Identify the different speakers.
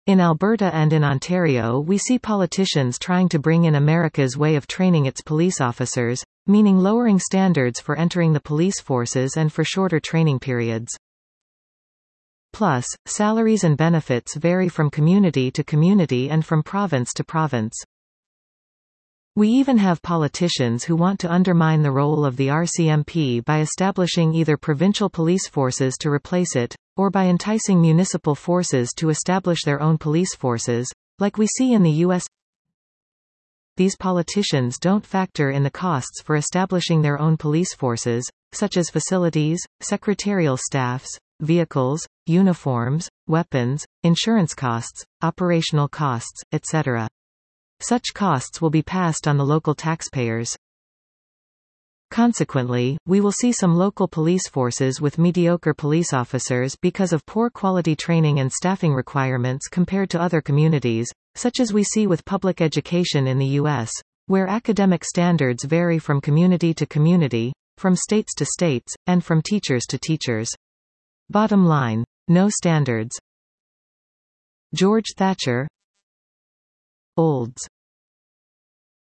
Speaker 1: In Alberta and in Ontario we see politicians trying to bring in America's way of training its police officers, meaning lowering standards for entering the police forces and for shorter training periods. Plus, salaries and benefits vary from community to community and from province to province. We even have politicians who want to undermine the role of the RCMP by establishing either provincial police forces to replace it, or by enticing municipal forces to establish their own police forces, like we see in the U.S. These politicians don't factor in the costs for establishing their own police forces, such as facilities, secretarial staffs, vehicles, uniforms, weapons, insurance costs, operational costs, etc. Such costs will be passed on the local taxpayers. Consequently, we will see some local police forces with mediocre police officers because of poor quality training and staffing requirements compared to other communities, such as we see with public education in the U.S., where academic standards vary from community to community, from states to states, and from teachers to teachers. Bottom line: no standards. George Thatcher. Olds.